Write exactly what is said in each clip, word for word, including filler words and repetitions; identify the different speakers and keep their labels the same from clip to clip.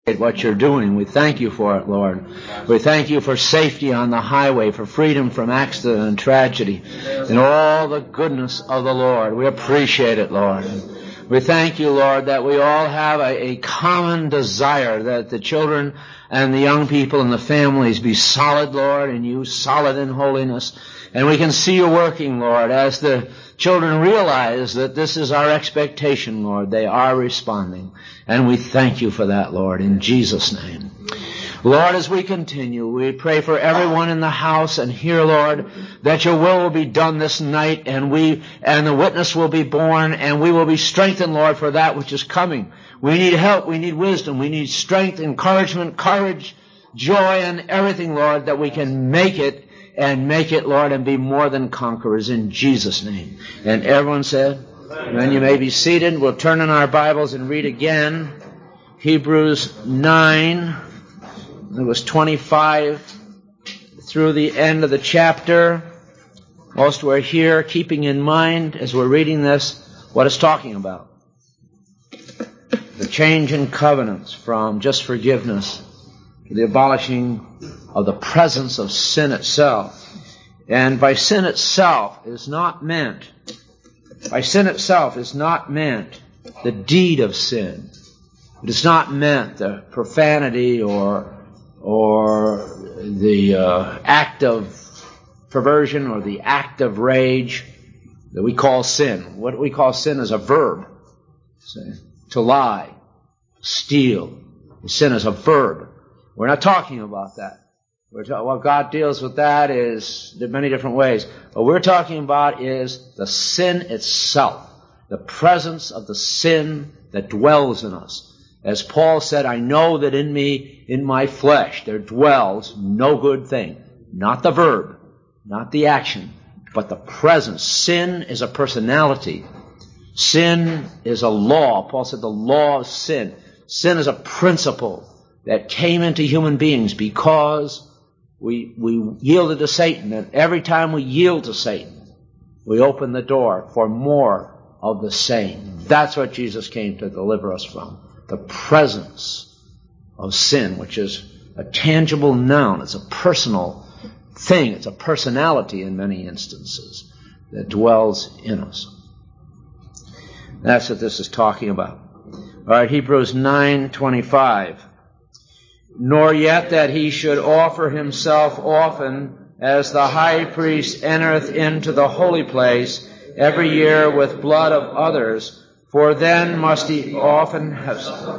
Speaker 1: what you're doing. We thank you for it, Lord. We thank you for safety on the highway, for freedom from accident and tragedy, and all the goodness of the Lord. We appreciate it, Lord. We thank you, Lord, that we all have a, a common desire that the children and the young people and the families be solid, Lord, and you solid in holiness. And we can see you working, Lord, as the children realize that this is our expectation, Lord. They are responding. And we thank you for that, Lord, in Jesus' name. Lord, as we continue, we pray for everyone in the house and here, Lord, that your will will be done this night, and we, and the witness will be born, and we will be strengthened, Lord, for that which is coming. We need help, we need wisdom, we need strength, encouragement, courage, joy, and everything, Lord, that we can make it, and make it, Lord, and be more than conquerors in Jesus' name. And everyone said, then you may be seated. We'll turn in our Bibles and read again Hebrews nine. It was twenty-five through the end of the chapter. Most were here, keeping in mind, as we're reading this, what it's talking about. The change in covenants from just forgiveness to the abolishing of the presence of sin itself. And by sin itself is not meant, by sin itself is not meant the deed of sin. It is not meant the profanity or or the uh, act of perversion or the act of rage that we call sin. What we call sin is a verb. See? To lie, steal. Sin is a verb. We're not talking about that. We're ta- what God deals with that is in many different ways. What we're talking about is the sin itself, the presence of the sin that dwells in us. As Paul said, I know that in me, in my flesh, there dwells no good thing. Not the verb, not the action, but the presence. Sin is a personality. Sin is a law. Paul said the law of sin. Sin is a principle that came into human beings because we we yielded to Satan. And every time we yield to Satan, we open the door for more of the same. That's what Jesus came to deliver us from. The presence of sin, which is a tangible noun. It's a personal thing. It's a personality in many instances that dwells in us. That's what this is talking about. All right, Hebrews nine twenty-five. Nor yet that he should offer himself often, as the high priest entereth into the holy place every year with blood of others, for then must he often have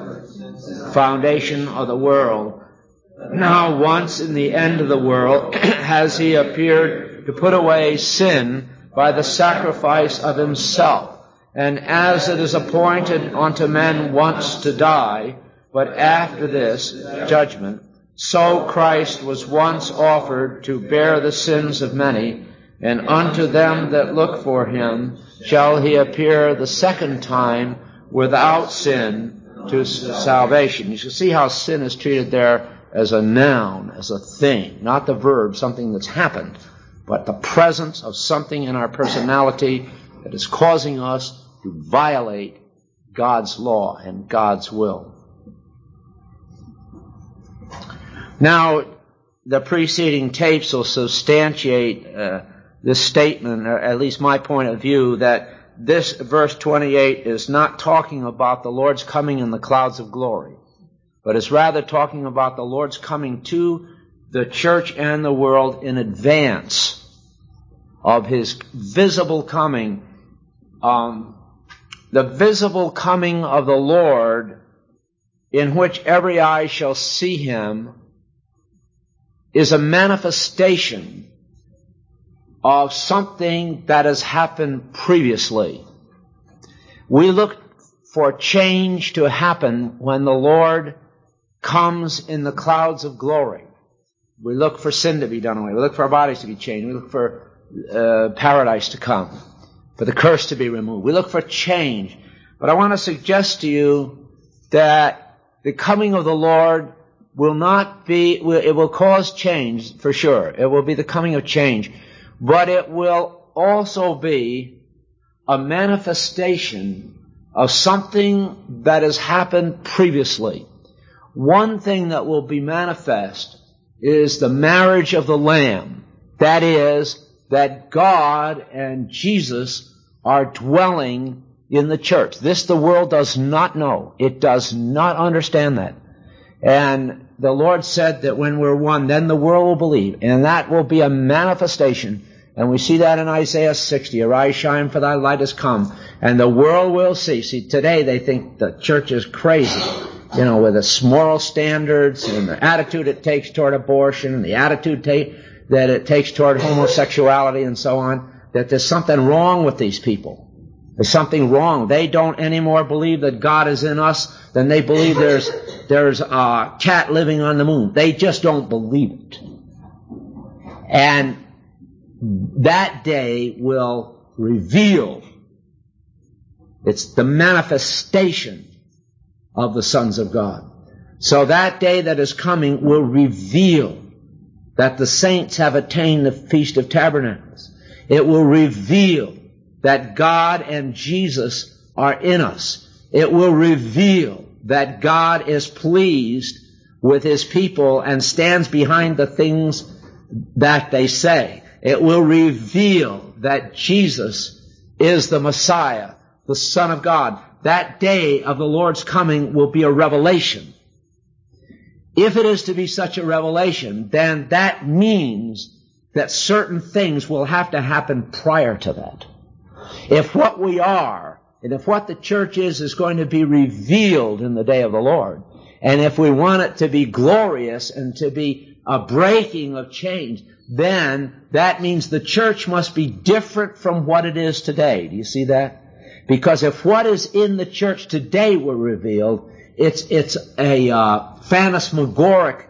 Speaker 1: foundation of the world. Now once in the end of the world has he appeared to put away sin by the sacrifice of himself. And as it is appointed unto men once to die, but after this judgment, so Christ was once offered to bear the sins of many, and unto them that look for him shall he appear the second time without sin to salvation. You should see how sin is treated there as a noun, as a thing, not the verb, something that's happened, but the presence of something in our personality that is causing us to violate God's law and God's will. Now, the preceding tapes will substantiate uh, this statement, or at least my point of view, that this verse twenty-eight is not talking about the Lord's coming in the clouds of glory, but is rather talking about the Lord's coming to the church and the world in advance of his visible coming. Um, the visible coming of the Lord, in which every eye shall see him, is a manifestation of something that has happened previously. We look for change to happen when the Lord comes in the clouds of glory. We look for sin to be done away. We look for our bodies to be changed. We look for uh, paradise to come, for the curse to be removed. We look for change. But I want to suggest to you that the coming of the Lord will not be, it will cause change for sure. It will be the coming of change. But it will also be a manifestation of something that has happened previously. one thing that will be manifest is the marriage of the Lamb. That is, that God and Jesus are dwelling in the church. This the world does not know. It does not understand that. And the Lord said that when we're one, then the world will believe. And that will be a manifestation. And we see that in Isaiah sixty. Arise, shine, for thy light has come. And the world will see. See, today they think the church is crazy. You know, with its moral standards and the attitude it takes toward abortion and the attitude ta- that it takes toward homosexuality and so on, that there's something wrong with these people. There's something wrong. They don't anymore believe that God is in us than they believe there's there's a cat living on the moon. They just don't believe it. And that day will reveal. It's the manifestation of the sons of God. So that day that is coming will reveal that the saints have attained the Feast of Tabernacles. It will reveal that God and Jesus are in us. It will reveal that God is pleased with His people and stands behind the things that they say. It will reveal that Jesus is the Messiah, the Son of God. That day of the Lord's coming will be a revelation. If it is to be such a revelation, then that means that certain things will have to happen prior to that. If what we are, and if what the church is, is going to be revealed in the day of the Lord, and if we want it to be glorious and to be a breaking of change, then that means the church must be different from what it is today. Do you see that? Because if what is in the church today were revealed, it's it's a uh, phantasmagoric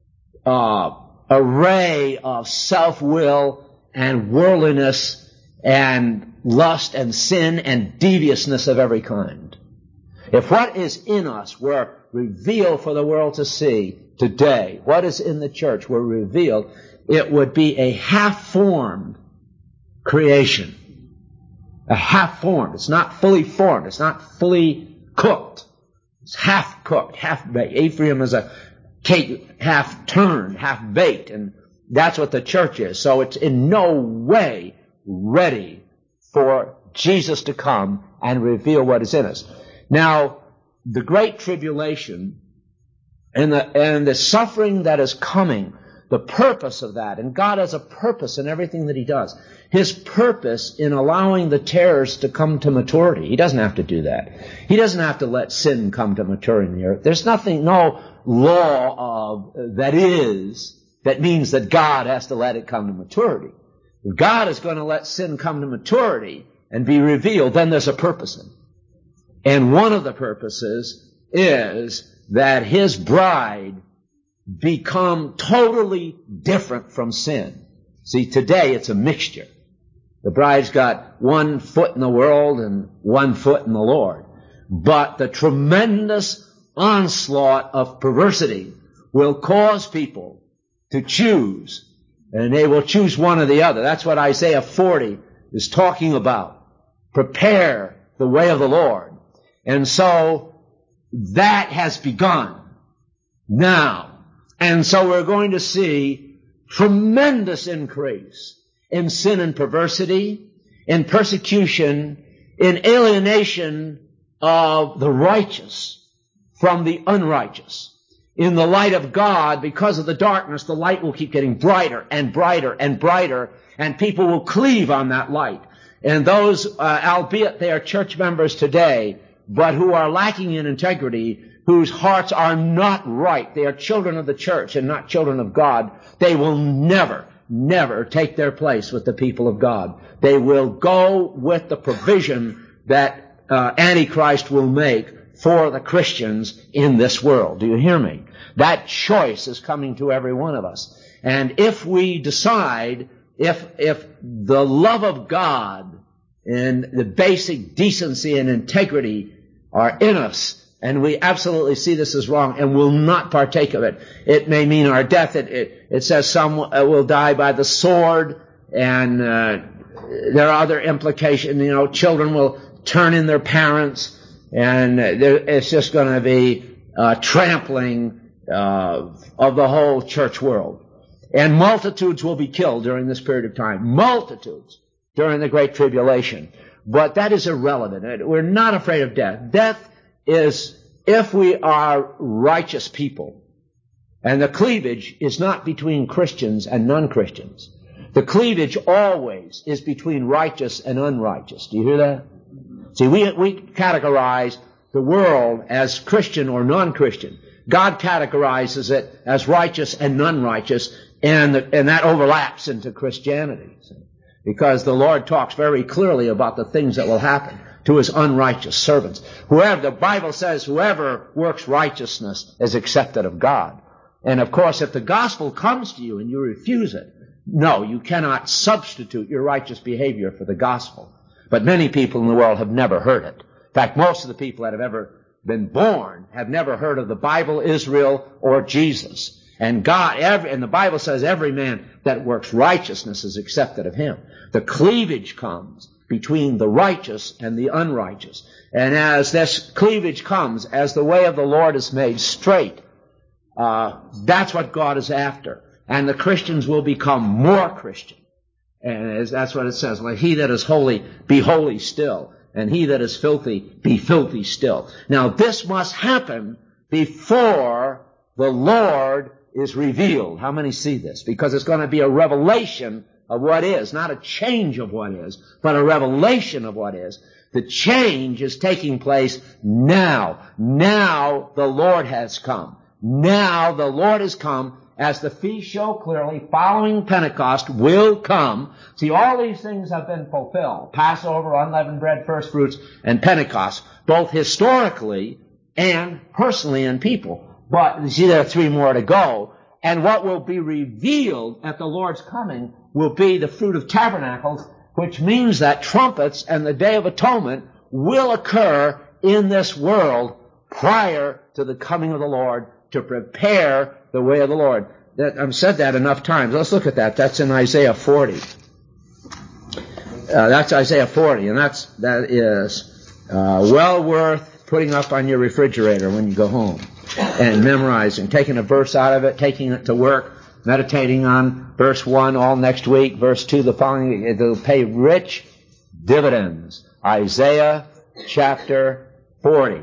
Speaker 1: uh, array of self-will and worldliness and lust and sin and deviousness of every kind. If what is in us were revealed for the world to see today, what is in the church were revealed, it would be a half-formed creation. A half-formed. It's not fully formed. It's not fully cooked. It's half-cooked, half-baked. Ephraim is a cake half-turned, half-baked, and that's what the church is. So it's in no way ready for Jesus to come and reveal what is in us. Now, the Great Tribulation and the, and the suffering that is coming, the purpose of that, and God has a purpose in everything that He does. His purpose in allowing the tares to come to maturity. He doesn't have to do that. He doesn't have to let sin come to maturity in the earth. There's nothing, no law of that is, that means that God has to let it come to maturity. If God is going to let sin come to maturity and be revealed, then there's a purpose in it. And one of the purposes is that His bride become totally different from sin. See, today it's a mixture. The bride's got one foot in the world and one foot in the Lord. But the tremendous onslaught of perversity will cause people to choose, and they will choose one or the other. That's what Isaiah forty is talking about. Prepare the way of the Lord. And so that has begun now. And so we're going to see tremendous increase in sin and perversity, in persecution, in alienation of the righteous from the unrighteous. In the light of God, because of the darkness, the light will keep getting brighter and brighter and brighter, and people will cleave on that light. And those, uh, albeit they are church members today, but who are lacking in integrity, whose hearts are not right, they are children of the church and not children of God, they will never, never take their place with the people of God. They will go with the provision that uh, Antichrist will make for the Christians in this world. Do you hear me? That choice is coming to every one of us. And if we decide, if if the love of God and the basic decency and integrity are in us, and we absolutely see this as wrong and will not partake of it, it may mean our death. It, it, it says some will die by the sword, and uh, there are other implications. You know, children will turn in their parents, and there, it's just going to be uh, trampling uh, of the whole church world. And multitudes will be killed during this period of time. Multitudes during the Great Tribulation. But that is irrelevant. We're not afraid of death. Death is if we are righteous people. And the cleavage is not between Christians and non-Christians. The cleavage always is between righteous and unrighteous. Do you hear that? See, we, we categorize the world as Christian or non-Christian. God categorizes it as righteous and non-righteous, and, the, and that overlaps into Christianity. Because the Lord talks very clearly about the things that will happen to his unrighteous servants. Whoever, the Bible says, whoever works righteousness is accepted of God. And of course, if the gospel comes to you and you refuse it, no, you cannot substitute your righteous behavior for the gospel. But many people in the world have never heard it. In fact, most of the people that have ever been born have never heard of the Bible, Israel, or Jesus. And God, every, and the Bible says every man that works righteousness is accepted of him. The cleavage comes between the righteous and the unrighteous. And as this cleavage comes, as the way of the Lord is made straight, uh, that's what God is after. And the Christians will become more Christian. And that's what it says. Like, he that is holy, be holy still. And he that is filthy, be filthy still. Now, this must happen before the Lord is revealed. How many see this? Because it's going to be a revelation of what is, not a change of what is, but a revelation of what is. The change is taking place now. Now the Lord has come. Now the Lord has come, as the feasts show clearly, following Pentecost will come. See, all these things have been fulfilled. Passover, unleavened bread, first fruits, and Pentecost, both historically and personally in people. But you see, there are three more to go. And what will be revealed at the Lord's coming will be the fruit of tabernacles, which means that trumpets and the Day of Atonement will occur in this world prior to the coming of the Lord to prepare the way of the Lord. That, I've said that enough times. Let's look at that. That's in Isaiah forty. Uh, that's Isaiah forty, and that's that is uh, well worth putting up on your refrigerator when you go home and memorizing, taking a verse out of it, taking it to work, meditating on verse one all next week, verse two the following week. It'll pay rich dividends. Isaiah chapter forty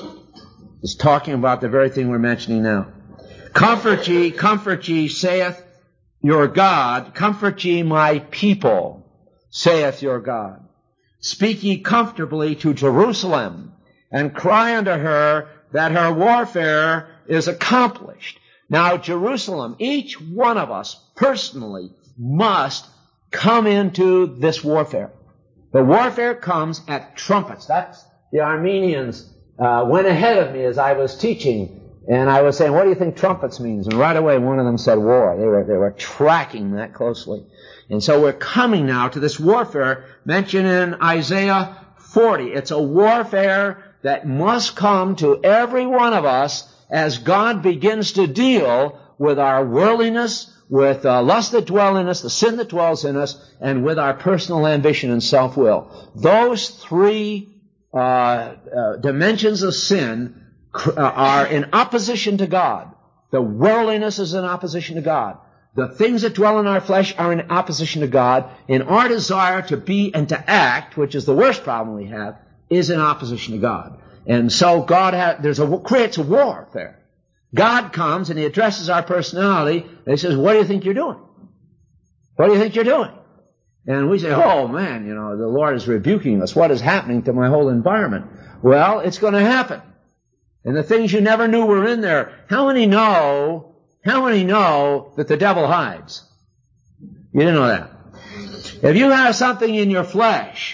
Speaker 1: is talking about the very thing we're mentioning now. Comfort ye, comfort ye, saith your God. Comfort ye my people, saith your God. Speak ye comfortably to Jerusalem, and cry unto her that her warfare is accomplished. Now, Jerusalem, each one of us personally must come into this warfare. The warfare comes at trumpets. That's the Armenians uh, went ahead of me as I was teaching, and I was saying, what do you think trumpets means? And right away one of them said war. They were, they were tracking that closely. And so we're coming now to this warfare mentioned in Isaiah forty. It's a warfare that must come to every one of us as God begins to deal with our worldliness, with uh, lust that dwell in us, the sin that dwells in us, and with our personal ambition and self-will. Those three uh, uh, dimensions of sin cr- uh, are in opposition to God. The worldliness is in opposition to God. The things that dwell in our flesh are in opposition to God. And our desire to be and to act, which is the worst problem we have, is in opposition to God. And so God ha- there's a, creates a warfare. God comes and he addresses our personality and he says, what do you think you're doing? What do you think you're doing? And we say, oh man, you know, the Lord is rebuking us. What is happening to my whole environment? Well, it's going to happen. And the things you never knew were in there. How many know, how many know that the devil hides? You didn't know that. If you have something in your flesh,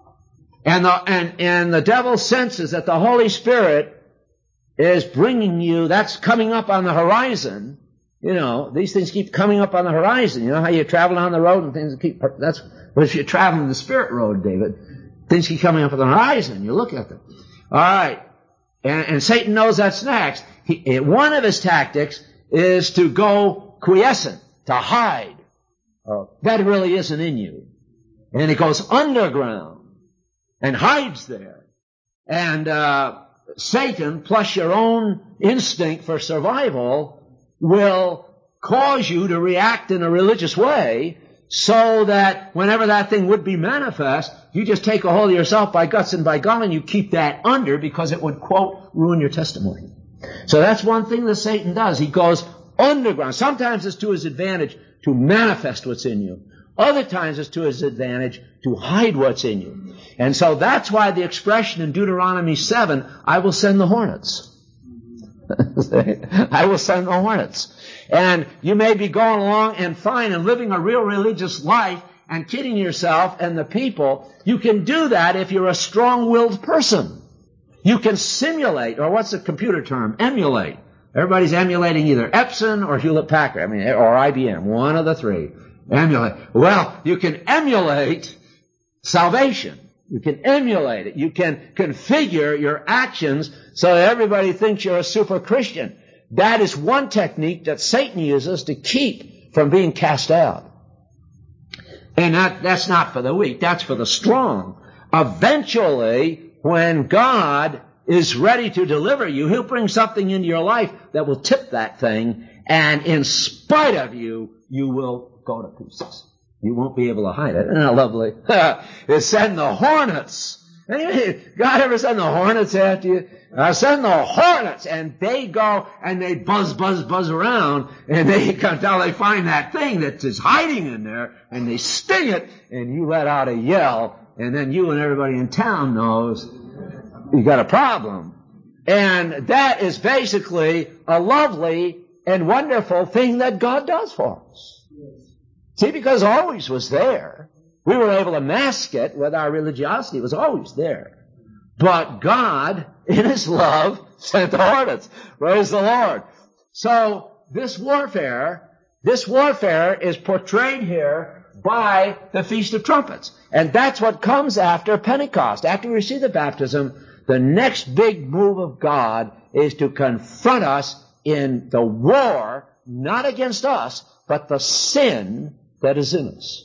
Speaker 1: and the, and, and the devil senses that the Holy Spirit is bringing you, that's coming up on the horizon. You know, these things keep coming up on the horizon. You know how you travel down the road and things keep, that's, but if you're traveling the Spirit road, David, things keep coming up on the horizon. You look at them. All right. And, and Satan knows that's next. He, one of his tactics is to go quiescent, to hide. Uh, that really isn't in you. And he goes underground and hides there. And, uh, Satan plus your own instinct for survival will cause you to react in a religious way so that whenever that thing would be manifest, you just take a hold of yourself by guts and by gum and you keep that under because it would, quote, ruin your testimony. So that's one thing that Satan does. He goes underground. Sometimes it's to his advantage to manifest what's in you. Other times it's to his advantage to hide what's in you. And so that's why the expression in Deuteronomy seven, I will send the hornets. I will send the hornets. And you may be going along and fine and living a real religious life and kidding yourself and the people. You can do that if you're a strong-willed person. You can simulate, or what's the computer term? Emulate. Everybody's emulating either Epson or Hewlett-Packard, I mean, or I B M, one of the three. Emulate. Well, you can emulate salvation. You can emulate it. You can configure your actions so that everybody thinks you're a super Christian. That is one technique that Satan uses to keep from being cast out. And that, that's not for the weak. That's for the strong. Eventually, when God is ready to deliver you, He'll bring something into your life that will tip that thing, and in spite of you, you will go to pieces. You won't be able to hide it. Isn't that lovely? It's send the hornets. God ever send the hornets after you? I send the hornets, and they go and they buzz, buzz, buzz around, and they come down, they find that thing that is hiding in there, and they sting it, and you let out a yell, and then you and everybody in town knows you got a problem. And that is basically a lovely and wonderful thing that God does for us. See, because it always was there. We were able to mask it with our religiosity. It was always there. But God, in His love, sent the hornets. Praise the Lord. So this warfare, this warfare is portrayed here by the Feast of Trumpets. And that's what comes after Pentecost. After we receive the baptism, the next big move of God is to confront us in the war, not against us, but the sin that is in us.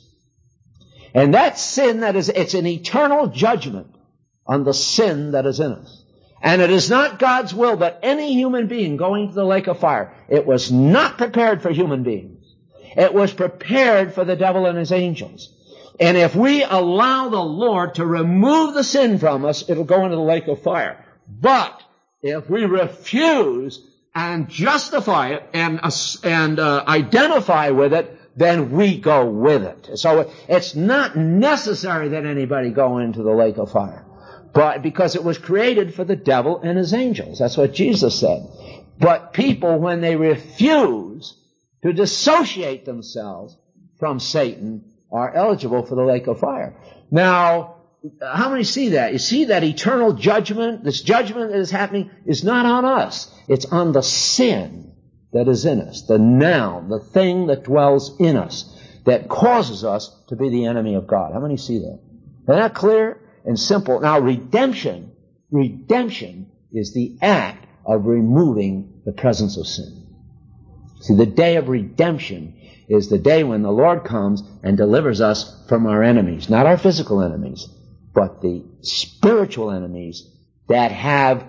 Speaker 1: And that sin that is, it's an eternal judgment on the sin that is in us. And it is not God's will that any human being going to the lake of fire, it was not prepared for human beings. It was prepared for the devil and his angels. And if we allow the Lord to remove the sin from us, it'll go into the lake of fire. But if we refuse and justify it and, uh, and uh, identify with it, then we go with it. So it's not necessary that anybody go into the lake of fire, but because it was created for the devil and his angels. That's what Jesus said. But people, when they refuse to dissociate themselves from Satan, are eligible for the lake of fire. Now, how many see that? You see that eternal judgment, this judgment that is happening, is not on us. It's on the sin that is in us, the noun, the thing that dwells in us, that causes us to be the enemy of God. How many see that? Isn't that clear and simple? Now, redemption, redemption is the act of removing the presence of sin. See, the day of redemption is the day when the Lord comes and delivers us from our enemies, not our physical enemies, but the spiritual enemies that have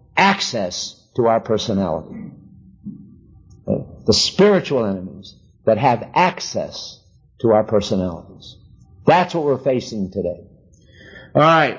Speaker 1: access to our personality. The spiritual enemies that have access to our personalities. That's what we're facing today. All right.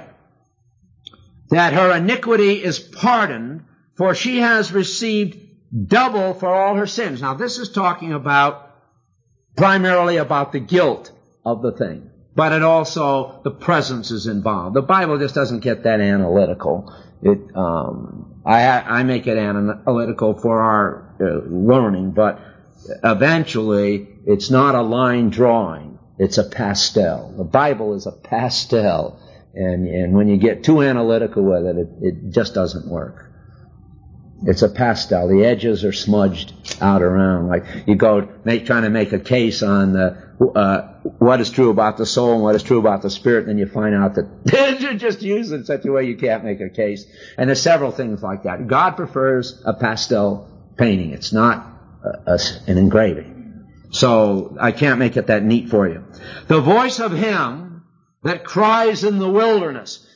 Speaker 1: That her iniquity is pardoned, for she has received double for all her sins. Now, this is talking about, primarily about the guilt of the thing. But it also, the presence is involved. The Bible just doesn't get that analytical. It, um, I, I make it analytical for our uh, learning, but eventually it's not a line drawing. It's a pastel. The Bible is a pastel. And, and when you get too analytical with it, it, it just doesn't work. It's a pastel. The edges are smudged out around. Like you go make, trying to make a case on the, uh, what is true about the soul and what is true about the spirit, and then you find out that you're just used in such a way you can't make a case. And there's several things like that. God prefers a pastel painting. It's not a, a, an engraving. So I can't make it that neat for you. The voice of him that cries in the wilderness.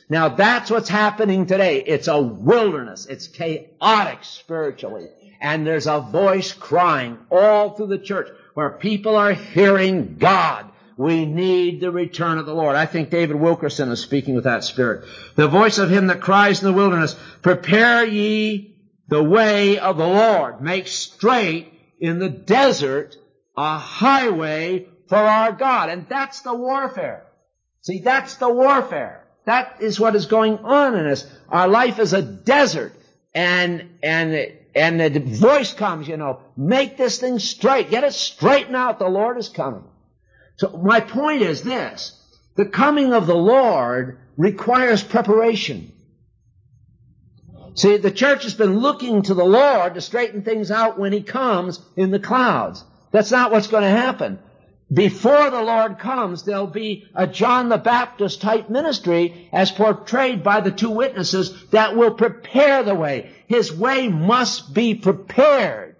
Speaker 1: Now that's what's happening today. It's a wilderness. It's chaotic spiritually. And there's a voice crying all through the church where people are hearing God. We need the return of the Lord. I think David Wilkerson is speaking with that spirit. The voice of him that cries in the wilderness, prepare ye the way of the Lord. Make straight in the desert a highway for our God. And that's the warfare. See, that's the warfare. That is what is going on in us. Our life is a desert. And, and, and the voice comes, you know, make this thing straight. Get it straightened out. The Lord is coming. So my point is this. The coming of the Lord requires preparation. See, the church has been looking to the Lord to straighten things out when He comes in the clouds. That's not what's going to happen. Before the Lord comes, there'll be a John the Baptist type ministry as portrayed by the two witnesses that will prepare the way. His way must be prepared.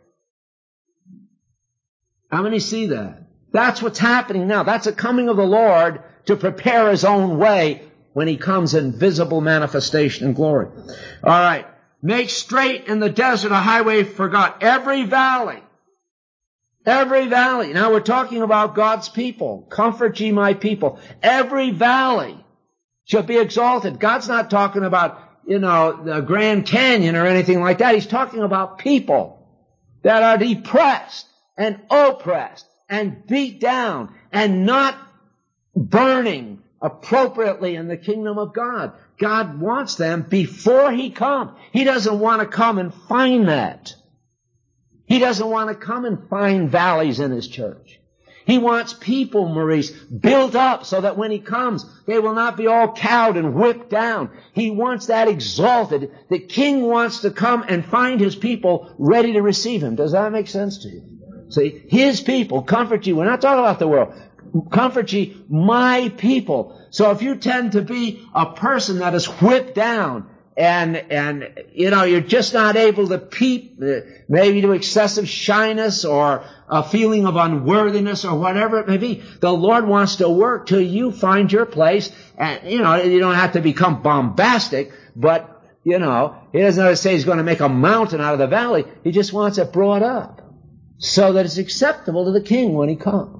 Speaker 1: How many see that? That's what's happening now. That's a coming of the Lord to prepare His own way when He comes in visible manifestation and glory. All right. Make straight in the desert a highway for God. Every valley. Every valley. Now we're talking about God's people. Comfort ye my people. Every valley shall be exalted. God's not talking about, you know, the Grand Canyon or anything like that. He's talking about people that are depressed and oppressed and beat down and not burning appropriately in the kingdom of God. God wants them before He comes. He doesn't want to come and find that. He doesn't want to come and find valleys in His church. He wants people, Maurice, built up so that when He comes, they will not be all cowed and whipped down. He wants that exalted. The King wants to come and find His people ready to receive Him. Does that make sense to you? See, His people, comfort you. We're not talking about the world. Comfort ye, my people. So if you tend to be a person that is whipped down and, and, you know, you're just not able to peep, maybe to excessive shyness or a feeling of unworthiness or whatever it may be, the Lord wants to work till you find your place. And, you know, you don't have to become bombastic, but, you know, He doesn't say He's going to make a mountain out of the valley. He just wants it brought up so that it's acceptable to the King when He comes.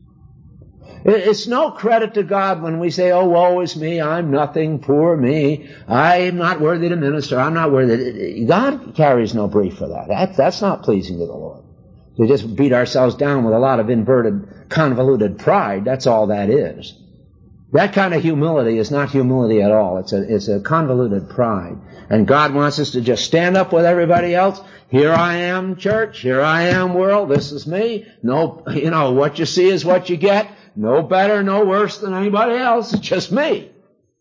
Speaker 1: It's no credit to God when we say, oh, woe is me, I'm nothing, poor me, I'm not worthy to minister, I'm not worthy. God carries no brief for that. that. That's not pleasing to the Lord. We just beat ourselves down with a lot of inverted, convoluted pride. That's all that is. That kind of humility is not humility at all. It's a, it's a convoluted pride. And God wants us to just stand up with everybody else. Here I am, church. Here I am, world. This is me. No, you know, what you see is what you get. No better, no worse than anybody else. It's just me.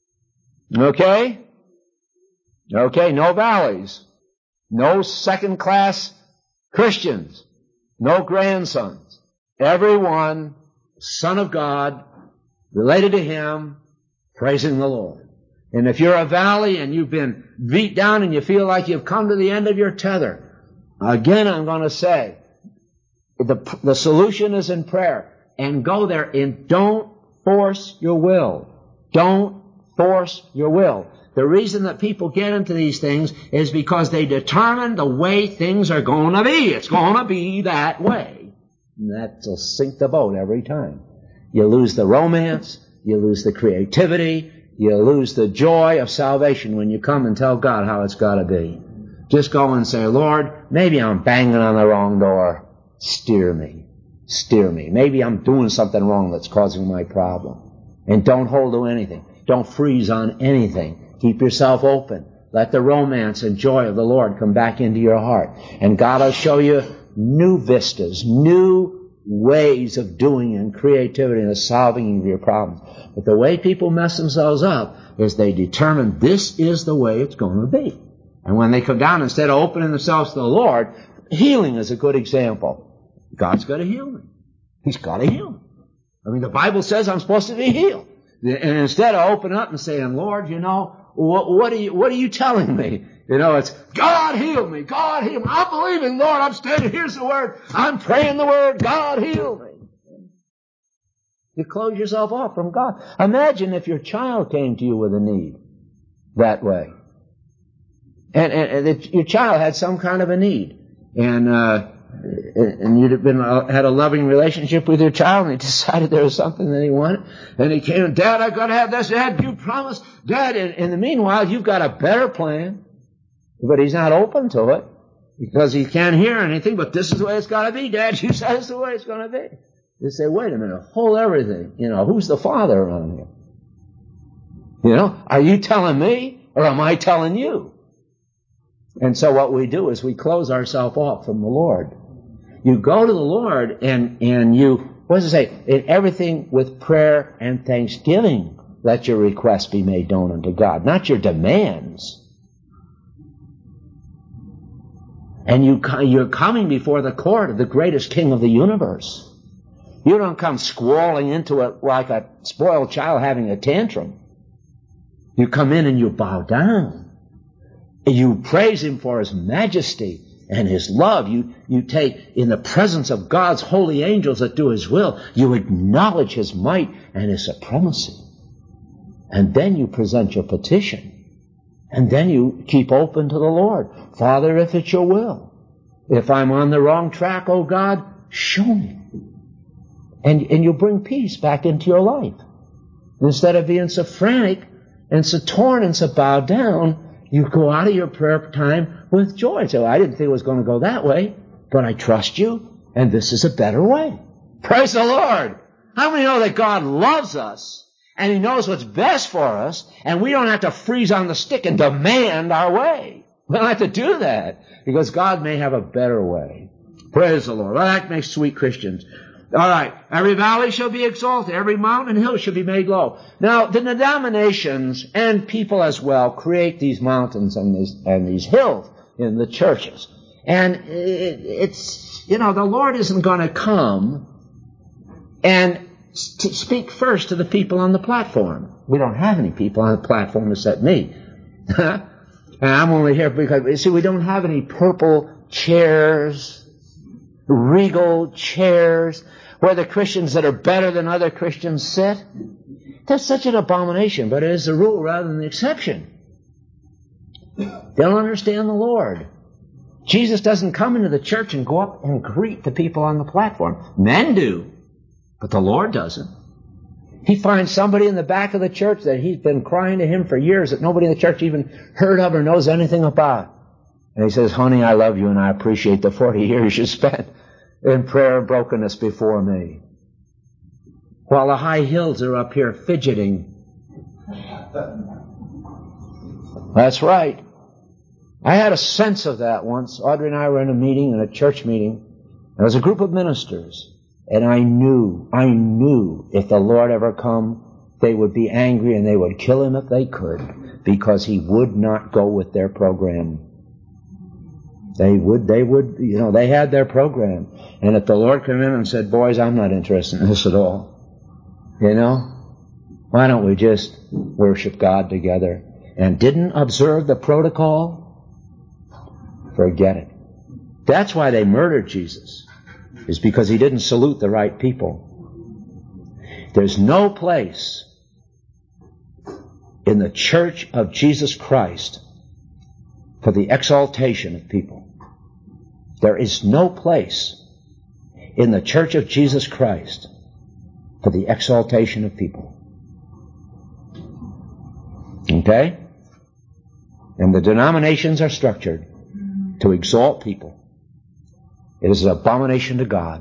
Speaker 1: Okay? Okay, no valleys. No second-class Christians. No grandsons. Everyone, Son of God, related to Him, praising the Lord. And if you're a valley and you've been beat down and you feel like you've come to the end of your tether, again I'm going to say, the, the solution is in prayer. And go there and don't force your will. Don't force your will. The reason that people get into these things is because they determine the way things are going to be. It's going to be that way. And that'll sink the boat every time. You lose the romance. You lose the creativity. You lose the joy of salvation when you come and tell God how it's got to be. Just go and say, Lord, maybe I'm banging on the wrong door. Steer me. Steer me. Maybe I'm doing something wrong that's causing my problem. And don't hold to anything. Don't freeze on anything. Keep yourself open. Let the romance and joy of the Lord come back into your heart. And God will show you new vistas, new ways of doing and creativity and solving your problems. But the way people mess themselves up is they determine this is the way it's going to be. And when they come down, instead of opening themselves to the Lord, healing is a good example. God's got to heal me. He's got to heal me. I mean, the Bible says I'm supposed to be healed. And instead of opening up and saying, Lord, you know, what, what are you, what are you telling me? You know, it's, God heal me. God heal me. I'm believing, Lord, I'm standing. Here's the word. I'm praying the word. God heal me. You close yourself off from God. Imagine if your child came to you with a need. that way. And, and, and it, your child had some kind of a need. And, uh, and you'd have been, had a loving relationship with your child, and he decided there was something that he wanted. And he came, Dad, I've got to have this. Dad, you promised. Dad, in, in the meanwhile, you've got a better plan. But he's not open to it because he can't hear anything. But this is the way it's got to be, Dad. You said it's the way it's going to be. You say, wait a minute, hold everything. You know, who's the father around here? You know, are you telling me or am I telling you? And so what we do is we close ourselves off from the Lord. You go to the Lord and, and you, what does it say? In everything with prayer and thanksgiving, let your requests be made known unto God, not your demands. And you, you're coming before the court of the greatest king of the universe. You don't come squalling into it like a spoiled child having a tantrum. You come in and you bow down. You praise him for his majesty and his love. You, you take, in the presence of God's holy angels that do his will, you acknowledge his might and his supremacy. And then you present your petition. And then you keep open to the Lord. Father, if it's your will. If I'm on the wrong track, oh God, show me. And, and you bring peace back into your life. Instead of being so frantic and so torn and so bowed down, you go out of your prayer time with joy. So I didn't think it was going to go that way, but I trust you, and this is a better way. Praise the Lord. How many know that God loves us, and he knows what's best for us, and we don't have to freeze on the stick and demand our way. We don't have to do that, because God may have a better way. Praise the Lord. Well, that makes sweet Christians. All right. Every valley shall be exalted. Every mountain and hill shall be made low. Now, the denominations and people as well create these mountains and these, and these hills in the churches. And it, it's, you know, the Lord isn't going to come and to speak first to the people on the platform. We don't have any people on the platform except me. And I'm only here because, you see, we don't have any purple chairs, regal chairs, where the Christians that are better than other Christians sit. That's such an abomination, but it is the rule rather than the exception. They don't understand the Lord. Jesus doesn't come into the church and go up and greet the people on the platform. Men do, but the Lord doesn't. He finds somebody in the back of the church that he's been crying to him for years that nobody in the church even heard of or knows anything about. And he says, honey, I love you and I appreciate the forty years you spent in prayer and brokenness before me. While the high hills are up here fidgeting. That's right. I had a sense of that once. Audrey and I were in a meeting, in a church meeting. There was a group of ministers. And I knew, I knew if the Lord ever come, they would be angry and they would kill him if they could, because he would not go with their program. They would, they would, you know, they had their program. And if the Lord came in and said, boys, I'm not interested in this at all. You know, why don't we just worship God together? And didn't observe the protocol? Forget it. That's why they murdered Jesus, is because he didn't salute the right people. There's no place in the church of Jesus Christ for the exaltation of people. There is no place in the church of Jesus Christ for the exaltation of people. Okay? And the denominations are structured to exalt people. It is an abomination to God.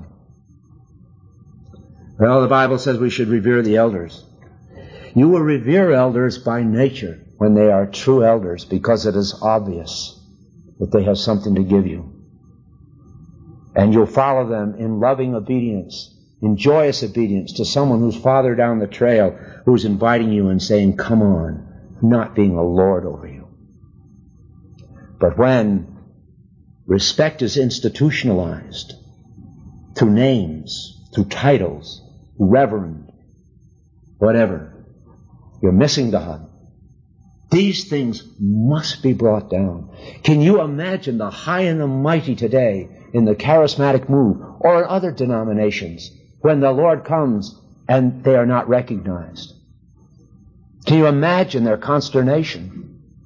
Speaker 1: Well, the Bible says we should revere the elders. You will revere elders by nature when they are true elders, because it is obvious that they have something to give you. And you'll follow them in loving obedience, in joyous obedience to someone who's farther down the trail, who's inviting you and saying, come on, not being a lord over you. But when respect is institutionalized through names, through titles, reverend, whatever, you're missing God. These things must be brought down. Can you imagine the high and the mighty today in the charismatic move or in other denominations when the Lord comes and they are not recognized? Can you imagine their consternation?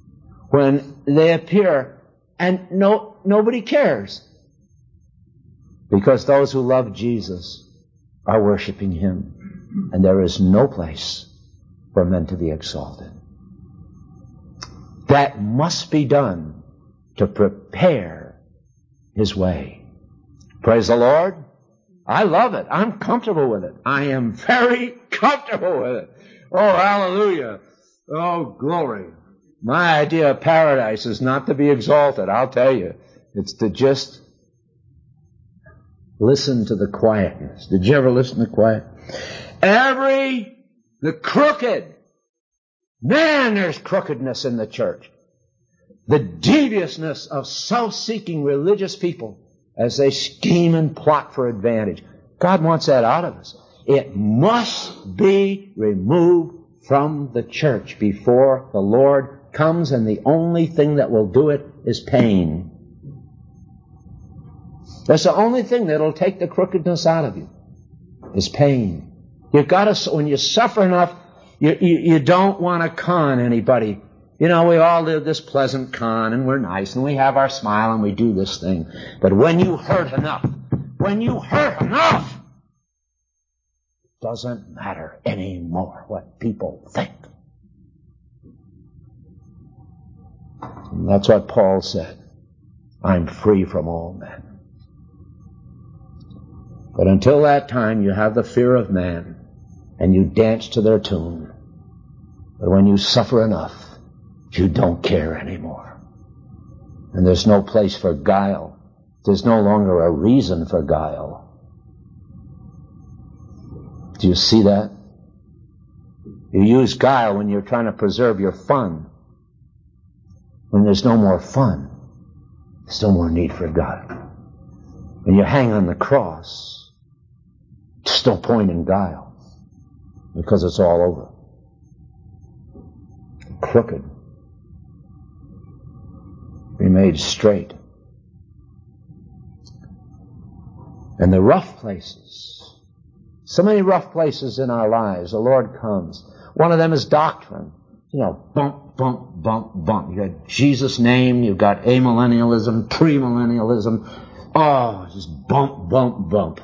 Speaker 1: when they appear and no, nobody cares. Because those who love Jesus are worshiping Him, and there is no place for men to be exalted. That must be done to prepare His way. Praise the Lord. I love it. I'm comfortable with it. I am very comfortable with it. Oh, hallelujah. Oh, glory. My idea of paradise is not to be exalted, I'll tell you. It's to just listen to the quietness. Did you ever listen to quiet? Every, the crooked, man, there's crookedness in the church. The deviousness of self-seeking religious people as they scheme and plot for advantage. God wants that out of us. It must be removed from the church before the Lord comes, and the only thing that will do it is pain. That's the only thing that'll take the crookedness out of you, is pain. You've got to, when you suffer enough, you, you, you don't want to con anybody. You know, we all live this pleasant con, and we're nice, and we have our smile, and we do this thing. But when you hurt enough, when you hurt enough, it doesn't matter anymore what people think. And that's what Paul said. I'm free from all men. But until that time, you have the fear of man, and you dance to their tune. But when you suffer enough, you don't care anymore. And there's no place for guile. There's no longer a reason for guile. Do you see that? You use guile when you're trying to preserve your fun. When there's no more fun, there's no more need for guile. When you hang on the cross, there's no point in guile, because it's all over. Crooked be made straight. And the rough places, so many rough places in our lives, the Lord comes. One of them is doctrine. You know, bump, bump, bump, bump. You got Jesus' name, you've got amillennialism, premillennialism. Oh, just bump, bump, bump.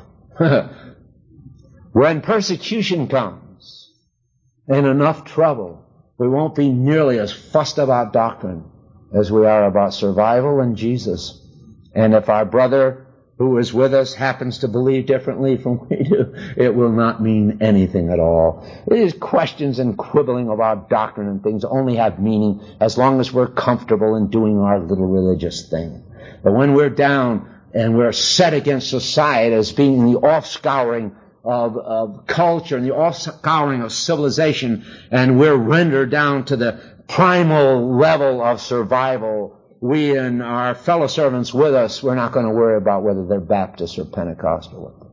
Speaker 1: When persecution comes and enough trouble, we won't be nearly as fussed about doctrine as we are about survival and Jesus. And if our brother who is with us happens to believe differently from we do, it will not mean anything at all. These questions and quibbling about doctrine and things only have meaning as long as we're comfortable in doing our little religious thing. But when we're down and we're set against society as being the offscouring of, of culture and the offscouring of civilization, and we're rendered down to the primal level of survival, we and our fellow servants with us, we're not going to worry about whether they're Baptist or Pentecostal.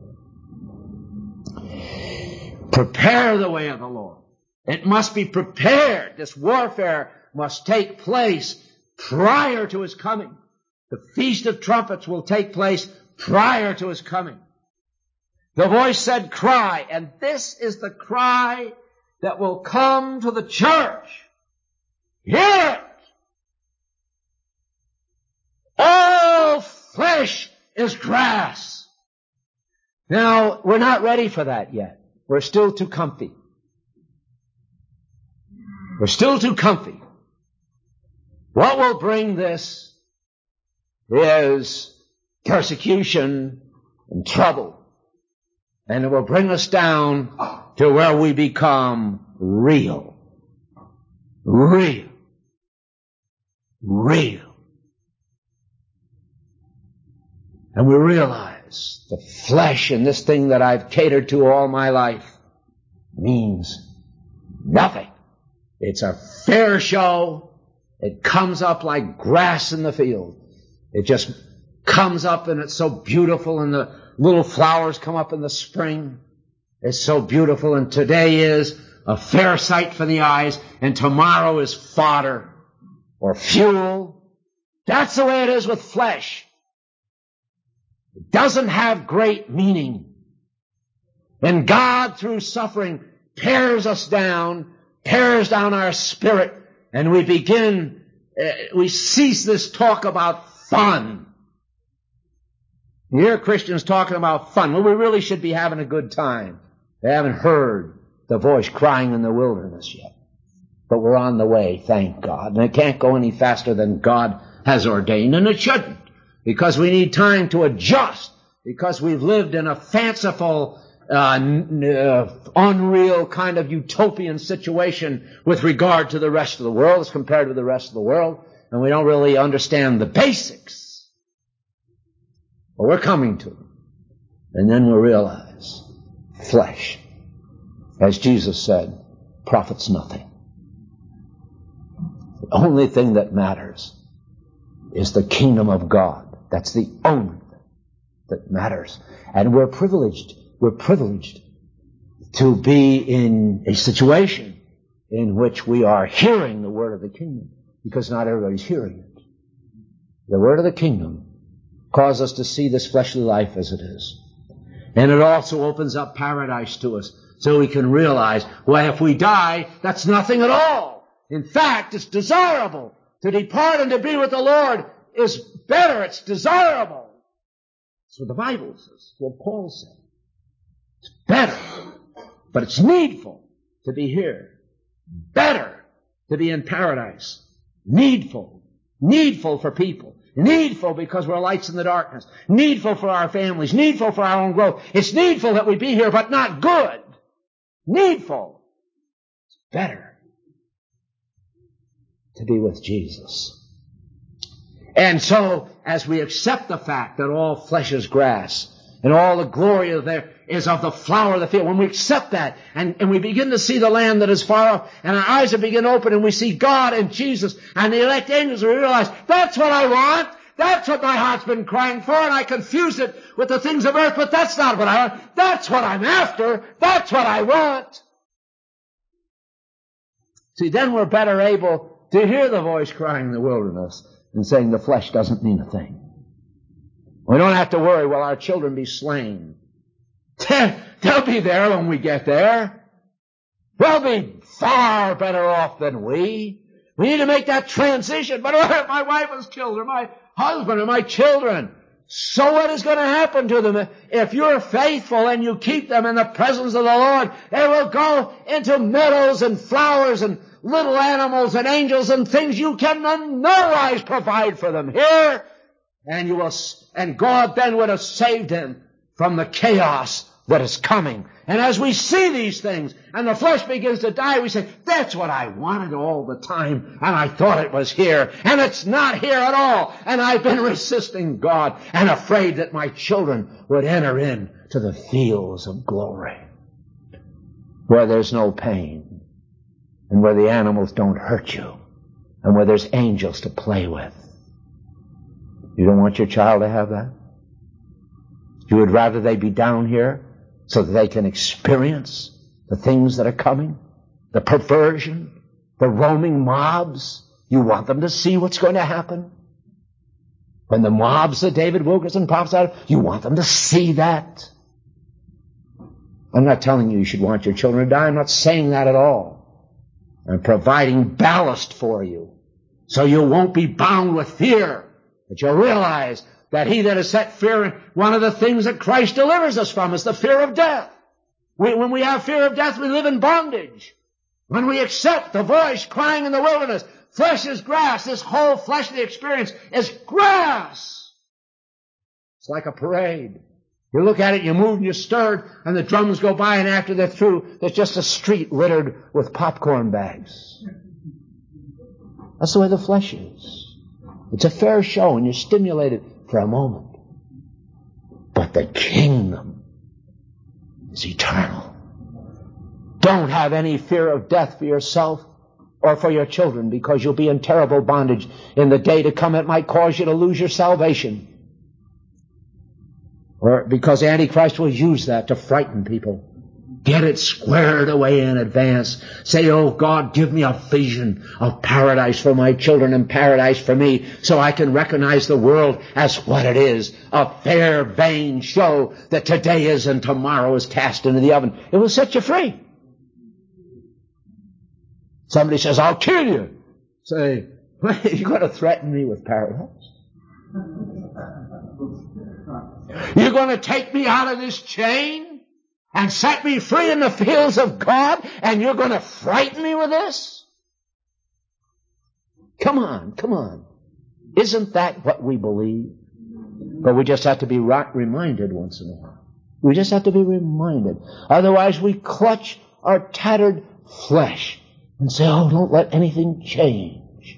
Speaker 1: Prepare the way of the Lord. It must be prepared. This warfare must take place prior to His coming. The Feast of Trumpets will take place prior to His coming. The voice said, cry, and this is the cry that will come to the church. Hear it! All flesh is grass. Now, we're not ready for that yet. We're still too comfy. We're still too comfy. What will bring this is persecution and trouble. And it will bring us down to where we become real. Real. Real. And we realize the flesh and this thing that I've catered to all my life means nothing. It's a fair show. It comes up like grass in the field. It just comes up and it's so beautiful, and the little flowers come up in the spring. It's so beautiful, and today is a fair sight for the eyes, and tomorrow is fodder or fuel. That's the way it is with flesh. It doesn't have great meaning. And God, through suffering, tears us down, tears down our spirit, and we begin uh, we cease this talk about fun. You hear Christians talking about fun. Well, we really should be having a good time. They haven't heard the voice crying in the wilderness yet. But we're on the way, thank God. And it can't go any faster than God has ordained, and it shouldn't, because we need time to adjust, because we've lived in a fanciful, uh, n- uh, unreal kind of utopian situation with regard to the rest of the world as compared with the rest of the world, and we don't really understand the basics. But we're coming to them. And then we'll realize flesh, as Jesus said, profits nothing. The only thing that matters is the kingdom of God. That's the only thing that matters. And we're privileged, we're privileged to be in a situation in which we are hearing the word of the kingdom, because not everybody's hearing it. The word of the kingdom causes us to see this fleshly life as it is. And it also opens up paradise to us, so we can realize, well, if we die, that's nothing at all. In fact, it's desirable. To depart and to be with the Lord is better. It's desirable. That's what the Bible says. That's what Paul said. It's better, but it's needful to be here. Better to be in paradise. Needful. Needful for people. Needful because we're lights in the darkness. Needful for our families. Needful for our own growth. It's needful that we be here, but not good. Needful. It's better to be with Jesus. And so, as we accept the fact that all flesh is grass, and all the glory of there is of the flower of the field, when we accept that, and, and we begin to see the land that is far off, and our eyes begin to open, and we see God and Jesus and the elect angels, we realize, that's what I want. That's what my heart's been crying for, and I confuse it with the things of earth, but that's not what I want. That's what I'm after. That's what I want. See, then we're better able to hear the voice crying in the wilderness and saying the flesh doesn't mean a thing. We don't have to worry, will our children be slain? They'll be there when we get there. They'll be far better off than we. We need to make that transition. But what if my wife is killed, or my husband, or my children? So what is going to happen to them? If you're faithful and you keep them in the presence of the Lord, they will go into meadows and flowers and little animals and angels and things you can in no wise provide for them here. And you will, and God then would have saved him from the chaos that is coming. And as we see these things and the flesh begins to die, we say, that's what I wanted all the time, and I thought it was here, and it's not here at all. And I've been resisting God and afraid that my children would enter in to the fields of glory, where there's no pain, and where the animals don't hurt you, and where there's angels to play with. You don't want your child to have that? You would rather they be down here so that they can experience the things that are coming, the perversion, the roaming mobs. You want them to see what's going to happen. When the mobs that David Wilkerson prophesied, you want them to see that. I'm not telling you you should want your children to die. I'm not saying that at all. I'm providing ballast for you so you won't be bound with fear, but you'll realize that he that has set fear in, one of the things that Christ delivers us from is the fear of death. We, when we have fear of death, we live in bondage. When we accept the voice crying in the wilderness, flesh is grass. This whole fleshly experience is grass. It's like a parade. You look at it, you move and you stir, and the drums go by, and after they're through, there's just a street littered with popcorn bags. That's the way the flesh is. It's a fair show, and you're stimulated for a moment. But the kingdom is eternal. Don't have any fear of death for yourself or for your children, because you'll be in terrible bondage. In the day to come, it might cause you to lose your salvation. Or because Antichrist will use that to frighten people. Get it squared away in advance. Say, oh God, give me a vision of paradise for my children and paradise for me, so I can recognize the world as what it is. A fair, vain show that today is and tomorrow is cast into the oven. It will set you free. Somebody says, I'll kill you. Say, You're going to threaten me with paradise? You're going to take me out of this chain and set me free in the fields of God, and you're going to frighten me with this? Come on, come on. Isn't that what we believe? But we just have to be reminded once in a while. We just have to be reminded. Otherwise we clutch our tattered flesh and say, oh, don't let anything change.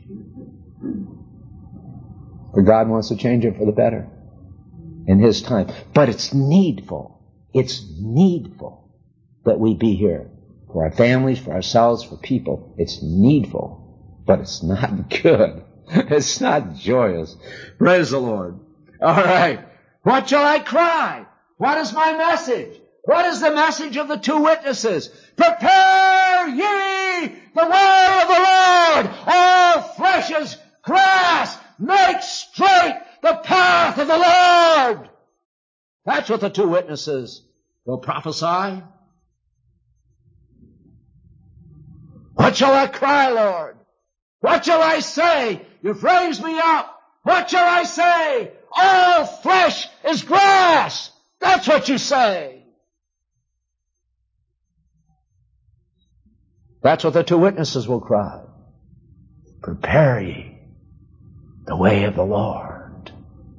Speaker 1: But God wants to change it for the better in His time. But it's needful. It's needful that we be here for our families, for ourselves, for people. It's needful, but it's not good. It's not joyous. Praise the Lord. All right. What shall I cry? What is my message? What is the message of the two witnesses? Prepare ye the way of the Lord. All flesh is grass. Make straight the path of the Lord. That's what the two witnesses will prophesy. What shall I cry, Lord? What shall I say? You've raised me up. What shall I say? All flesh is grass. That's what you say. That's what the two witnesses will cry. Prepare ye the way of the Lord.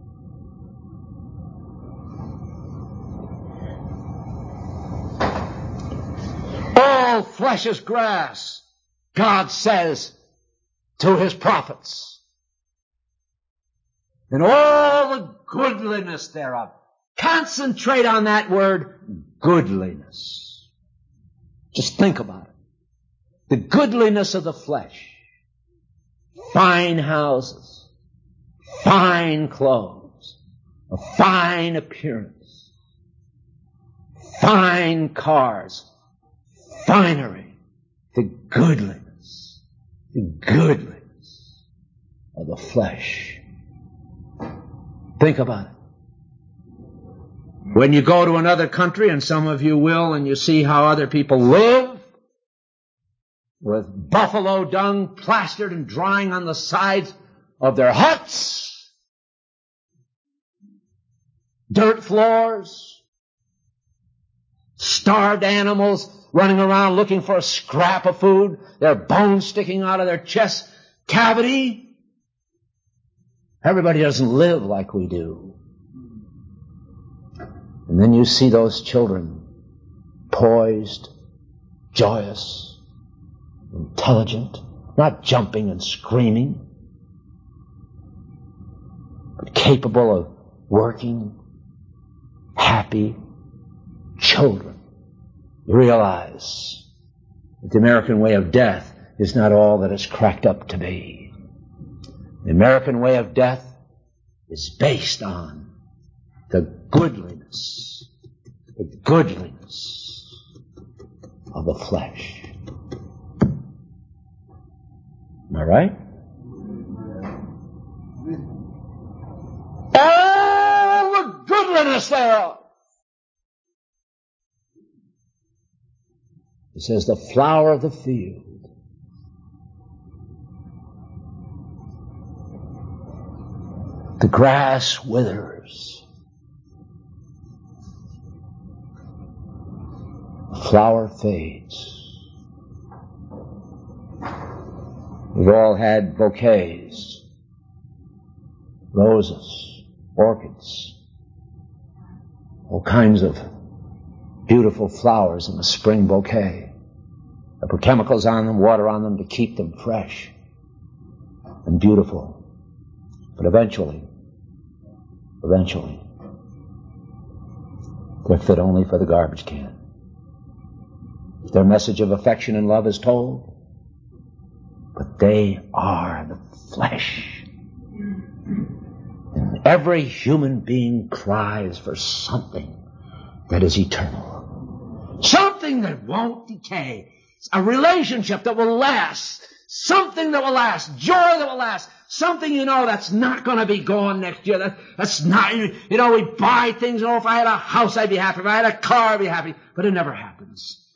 Speaker 1: All flesh is grass, God says to His prophets. And all the goodliness thereof. Concentrate on that word, goodliness. Just think about it. The goodliness of the flesh. Fine houses. Fine clothes. A fine appearance. Fine cars. Finery. The goodliness. The goodliness of the flesh. Think about it. When you go to another country, and some of you will, and you see how other people live, with buffalo dung plastered and drying on the sides of their huts, dirt floors, starved animals running around looking for a scrap of food, their bones sticking out of their chest cavity. Everybody doesn't live like we do. And then you see those children, poised, joyous, intelligent, not jumping and screaming, but capable of working, happy children. You realize that the American way of death is not all that it's cracked up to be. The American way of death is based on the goodliness, the goodliness of the flesh. Am I right? All the goodliness thereof. It says the flower of the field. The grass withers. The flower fades. We've all had bouquets, roses, orchids, all kinds of beautiful flowers in a spring bouquet. They put chemicals on them, water on them to keep them fresh and beautiful. But eventually, eventually, they're fit only for the garbage can. Their message of affection and love is told, but they are the flesh. And every human being cries for something that is eternal. Something that won't decay. A relationship that will last. Something that will last. Joy that will last. Something, you know, that's not going to be gone next year. That, that's not, you know, we buy things. Oh, if I had a house, I'd be happy. If I had a car, I'd be happy. But it never happens.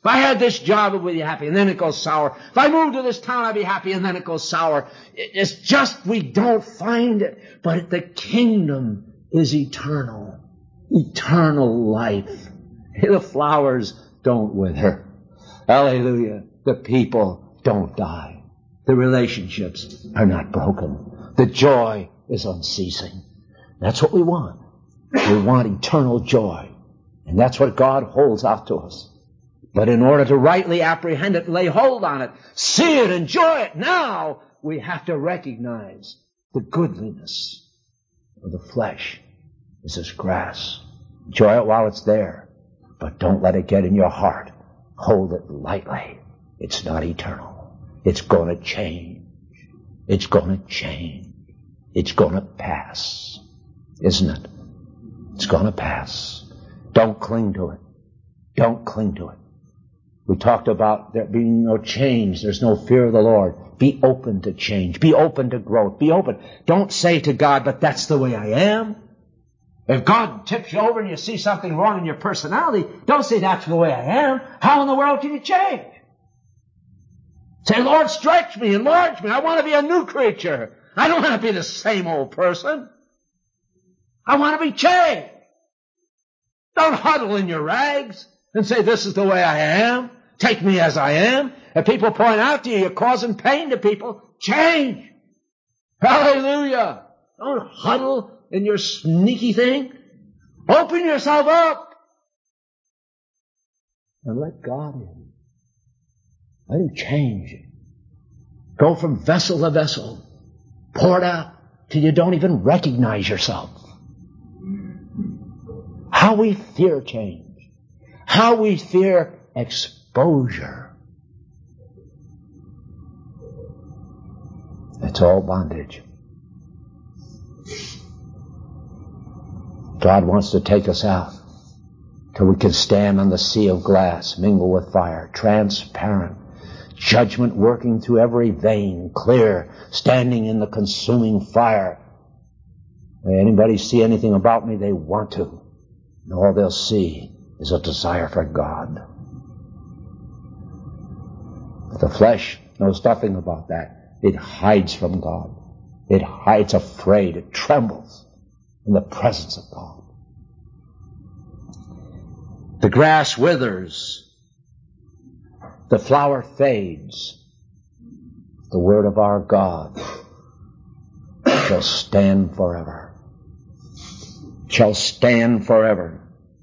Speaker 1: If I had this job, I'd be happy, and then it goes sour. If I moved to this town, I'd be happy, and then it goes sour. It's just we don't find it. But the kingdom is eternal. Eternal life. The flowers don't wither. Hallelujah. The people don't die. The relationships are not broken. The joy is unceasing. That's what we want. We want eternal joy. And that's what God holds out to us. But in order to rightly apprehend it, lay hold on it, see it, enjoy it now, we have to recognize the goodliness of the flesh is as grass. Enjoy it while it's there, but don't let it get in your heart. Hold it lightly. It's not eternal. It's going to change. It's going to change. It's going to pass. Isn't it? It's going to pass. Don't cling to it. Don't cling to it. We talked about there being no change. There's no fear of the Lord. Be open to change. Be open to growth. Be open. Don't say to God, but that's the way I am. If God tips you over and you see something wrong in your personality, don't say that's the way I am. How in the world can you change? Say, Lord, stretch me, enlarge me. I want to be a new creature. I don't want to be the same old person. I want to be changed. Don't huddle in your rags and say, this is the way I am. Take me as I am. If people point out to you, you're causing pain to people, change. Hallelujah. Don't huddle in your sneaky thing. Open yourself up. And let God in. Let Him change you. Go from vessel to vessel. Pour it out till you don't even recognize yourself. How we fear change. How we fear exposure. It's all bondage. God wants to take us out till we can stand on the sea of glass, mingle with fire, transparent, judgment working through every vein, clear, standing in the consuming fire. May anybody see anything about me they want to, and all they'll see is a desire for God. But the flesh knows nothing about that. It hides from God. It hides afraid. It trembles in the presence of God. The grass withers. The flower fades. The word of our God shall stand forever. Shall stand forever.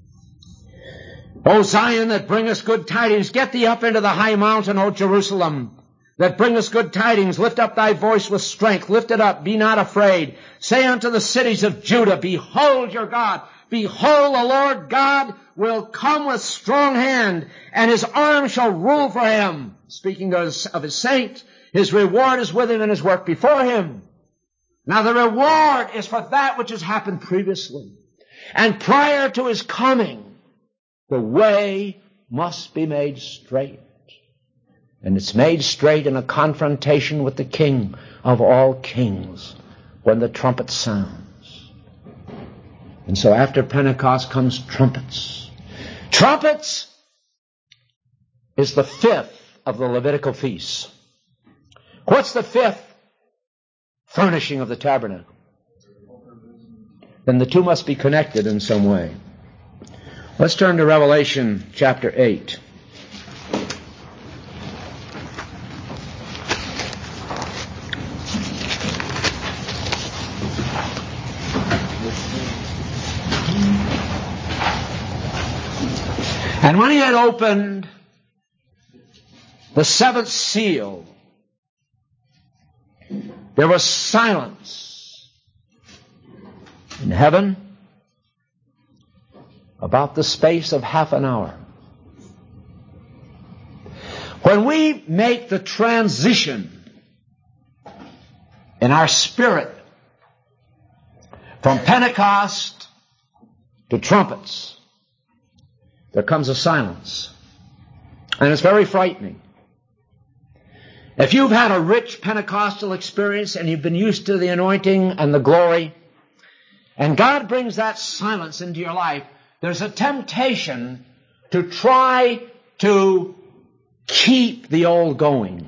Speaker 1: O Zion, that bringest good tidings, get thee up into the high mountain, O Jerusalem, that bringest good tidings. Lift up thy voice with strength. Lift it up. Be not afraid. Say unto the cities of Judah, behold your God. Behold, the Lord God will come with strong hand, and his arm shall rule for him. Speaking of his, of his saint, his reward is with him and his work before him. Now the reward is for that which has happened previously. And prior to his coming, the way must be made straight. And it's made straight in a confrontation with the King of all kings when the trumpet sounds. And so after Pentecost comes trumpets. Trumpets is the fifth of the Levitical feasts. What's the fifth? Furnishing of the tabernacle. Then the two must be connected in some way. Let's turn to Revelation chapter eight. And when he had opened the seventh seal, there was silence in heaven about the space of half an hour. When we make the transition in our spirit from Pentecost to trumpets, there comes a silence. And it's very frightening. If you've had a rich Pentecostal experience and you've been used to the anointing and the glory, and God brings that silence into your life, there's a temptation to try to keep the old going.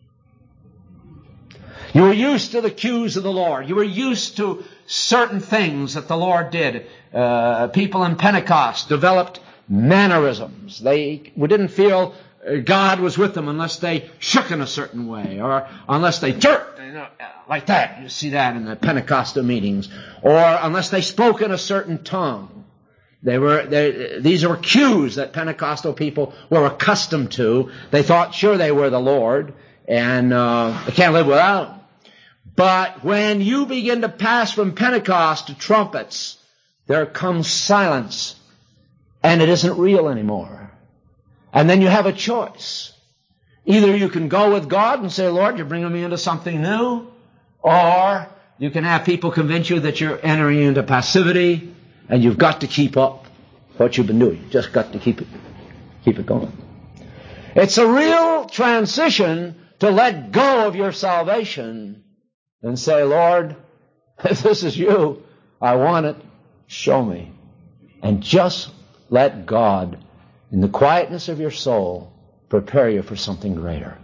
Speaker 1: You were used to the cues of the Lord. You were used to certain things that the Lord did. Uh, people in Pentecost developed mannerisms. They didn't feel God was with them unless they shook in a certain way, or unless they jerked, you know, like that. You see that in the Pentecostal meetings. Or unless they spoke in a certain tongue. They were, they, these were cues that Pentecostal people were accustomed to. They thought, sure, they were the Lord, and uh, they can't live without them. But when you begin to pass from Pentecost to trumpets, there comes silence, and it isn't real anymore. And then you have a choice. Either you can go with God and say, Lord, you're bringing me into something new, or you can have people convince you that you're entering into passivity, and you've got to keep up what you've been doing. You've just got to keep it, keep it going. It's a real transition to let go of your salvation and say, Lord, if this is you, I want it, show me. And just let God, in the quietness of your soul, prepare you for something greater.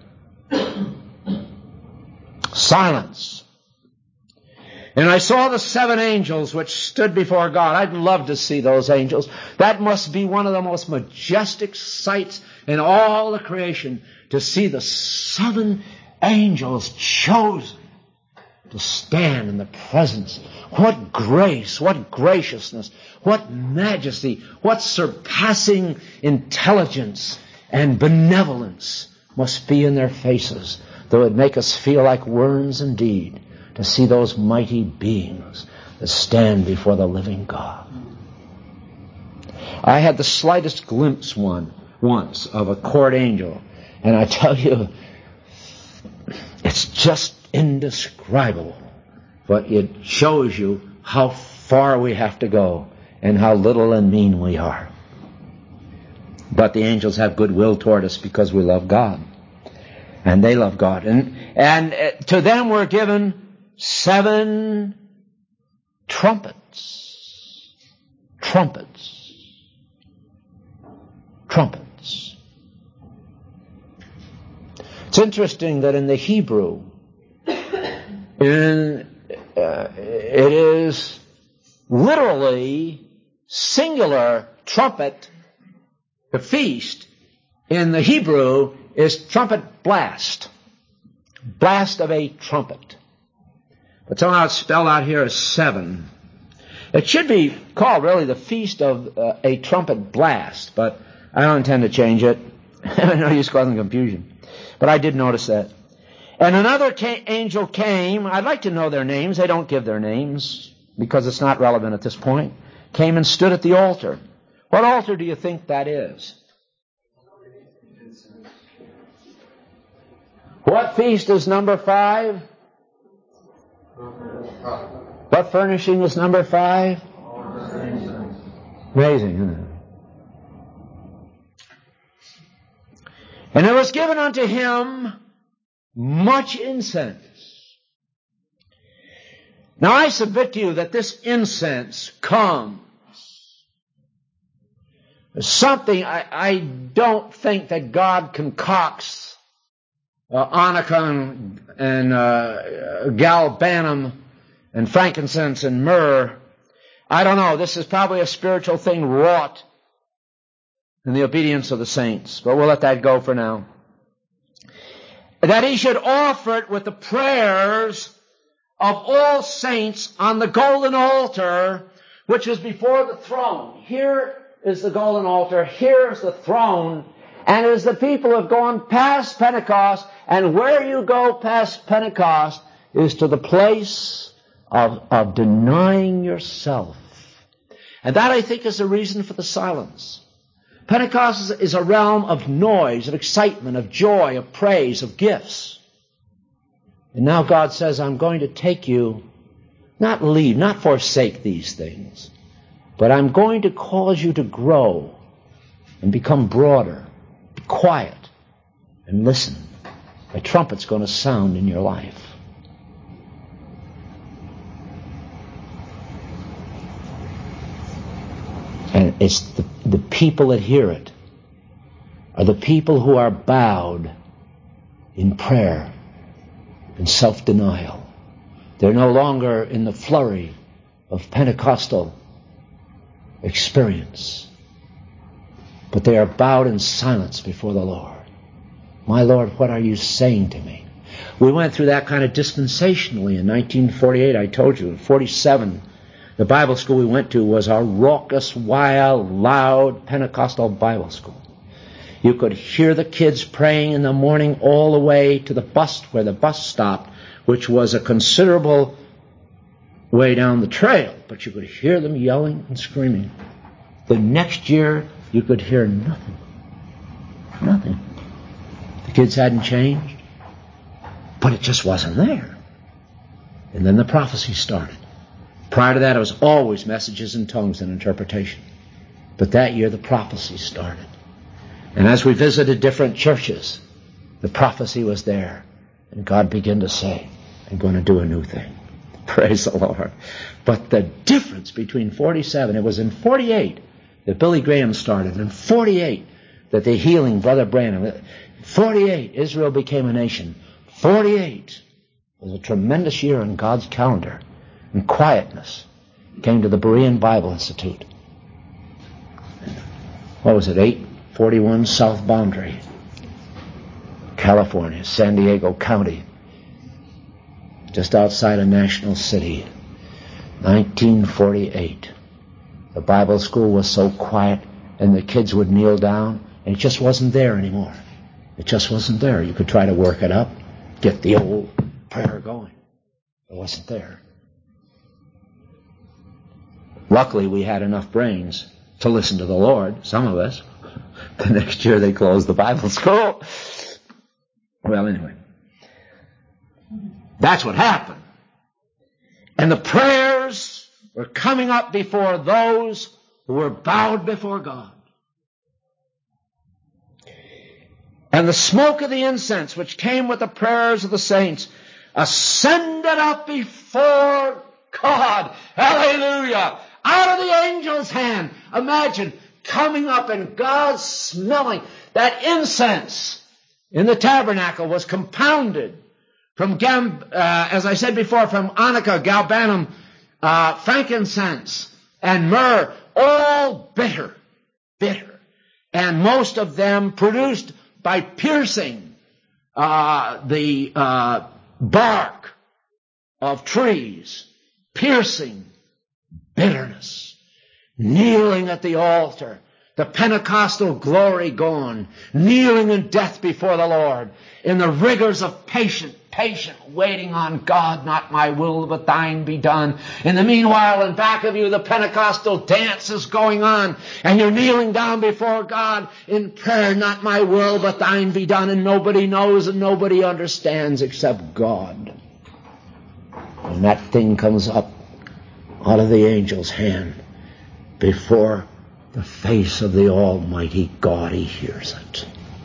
Speaker 1: Silence. And I saw the seven angels which stood before God. I'd love to see those angels. That must be one of the most majestic sights in all the creation, to see the seven angels chosen to stand in the presence. What grace, what graciousness, what majesty, what surpassing intelligence and benevolence must be in their faces, that would make us feel like worms indeed to see those mighty beings that stand before the living God. I had the slightest glimpse one once of a court angel, and I tell you, it's just indescribable. But it shows you how far we have to go and how little and mean we are. But the angels have goodwill toward us because we love God. And they love God. And, and to them were given seven trumpets. Trumpets. Trumpets. It's interesting that in the Hebrew, in, uh, it is literally singular trumpet. The feast in the Hebrew is trumpet blast. Blast of a trumpet. But somehow it's spelled out here as seven. It should be called really the feast of uh, a trumpet blast, but I don't intend to change it. I know you're causing confusion. But I did notice that. And another ca- angel came. I'd like to know their names. They don't give their names because it's not relevant at this point. Came and stood at the altar. What altar do you think that is? What feast is number five? What furnishing is number five? Amazing, isn't it? And it was given unto him much incense. Now I submit to you that this incense comes. Something I, I don't think that God concocts uh, onycha and, and uh, galbanum and frankincense and myrrh. I don't know. This is probably a spiritual thing wrought in the obedience of the saints. But we'll let that go for now. That he should offer it with the prayers of all saints on the golden altar, which is before the throne. Here is the golden altar. Here is the throne. And as the people have gone past Pentecost, and where you go past Pentecost is to the place of, of denying yourself. And that, I think, is the reason for the silence. Pentecost is a realm of noise, of excitement, of joy, of praise, of gifts. And now God says, I'm going to take you, not leave, not forsake these things, but I'm going to cause you to grow and become broader, be quiet, and listen. A trumpet's going to sound in your life. And it's the, the people that hear it are the people who are bowed in prayer and self-denial. They're no longer in the flurry of Pentecostal experience, but they are bowed in silence before the Lord. My Lord, what are you saying to me? We went through that kind of dispensationally in nineteen forty-eight, I told you. In forty-seven, the Bible school we went to was a raucous, wild, loud Pentecostal Bible school. You could hear the kids praying in the morning all the way to the bus, where the bus stopped, which was a considerable way down the trail, but you could hear them yelling and screaming. The next year, you could hear nothing. Nothing. The kids hadn't changed, but it just wasn't there. And then the prophecy started. Prior to that, it was always messages in tongues and interpretation. But that year, the prophecy started. And as we visited different churches, the prophecy was there. And God began to say, I'm going to do a new thing. Praise the Lord. But the difference between forty-seven, it was in forty-eight that Billy Graham started. In forty-eight that the healing, Brother Branham. forty-eight, Israel became a nation. forty-eight was a tremendous year in God's calendar. And quietness came to the Berean Bible Institute. What was it, eight forty-one South Boundary, California, San Diego County, just outside a national city. nineteen forty-eight. The Bible school was so quiet, and the kids would kneel down, and it just wasn't there anymore. It just wasn't there. You could try to work it up, get the old prayer going. It wasn't there. Luckily, we had enough brains to listen to the Lord, some of us. The next year they closed the Bible school. Well, anyway. That's what happened. And the prayers were coming up before those who were bowed before God. And the smoke of the incense, which came with the prayers of the saints, ascended up before God. Hallelujah! Out of the angel's hand. Imagine coming up and God smelling. That incense in the tabernacle was compounded from, gam, uh, as I said before, from onycha, galbanum, uh, frankincense, and myrrh, all bitter, bitter. And most of them produced by piercing uh, the uh, bark of trees, piercing bitterness, kneeling at the altar, the Pentecostal glory gone, kneeling in death before the Lord, in the rigors of patient, patient waiting on God, not my will, but thine be done. In the meanwhile, in back of you, the Pentecostal dance is going on, and you're kneeling down before God in prayer, not my will, but thine be done, and nobody knows and nobody understands except God. And that thing comes up out of the angel's hand before the face of the Almighty God. He hears it.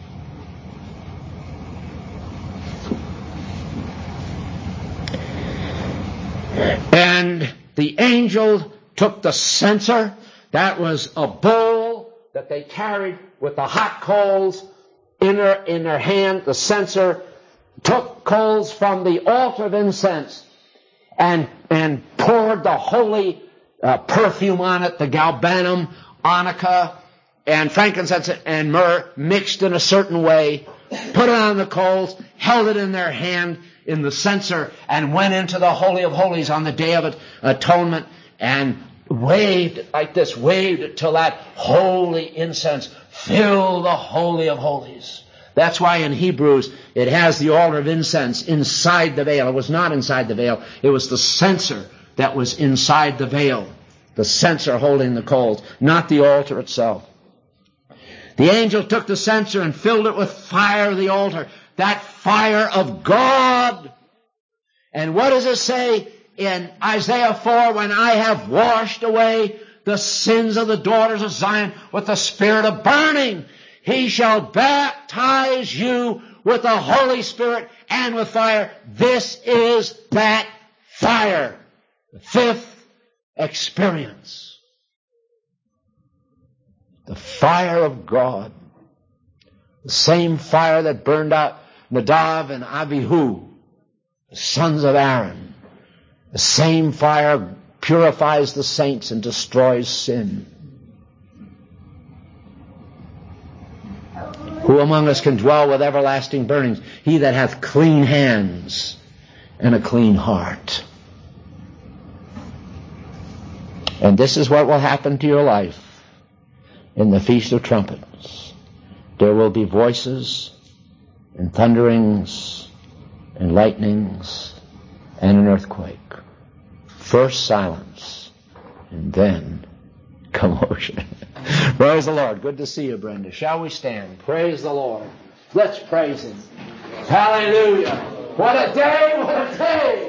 Speaker 1: And the angel took the censer. That was a bowl that they carried with the hot coals in their, in their hand. The censer took coals from the altar of incense and, and poured the holy uh, perfume on it, the galbanum, onycha, and frankincense and myrrh mixed in a certain way, put it on the coals, held it in their hand in the censer, and went into the Holy of Holies on the Day of Atonement and waved it like this, waved it till that holy incense filled the Holy of Holies. That's why in Hebrews it has the altar of incense inside the veil. It was not inside the veil. It was the censer that was inside the veil. The censer holding the coals, not the altar itself. The angel took the censer and filled it with fire of the altar. That fire of God. And what does it say in Isaiah four? When I have washed away the sins of the daughters of Zion with the spirit of burning, he shall baptize you with the Holy Spirit and with fire. This is that fire. The fifth experience. The fire of God The same fire that burned out Nadav and Abihu, the sons of Aaron. The same fire purifies the saints and destroys sin. Who among us can dwell with everlasting burnings? He that hath clean hands and a clean heart. And this is what will happen to your life in the Feast of Trumpets. There will be voices and thunderings and lightnings and an earthquake. First silence and then commotion. Praise the Lord. Good to see you, Brenda. Shall we stand? Praise the Lord. Let's praise Him. Hallelujah. What a day, what a day.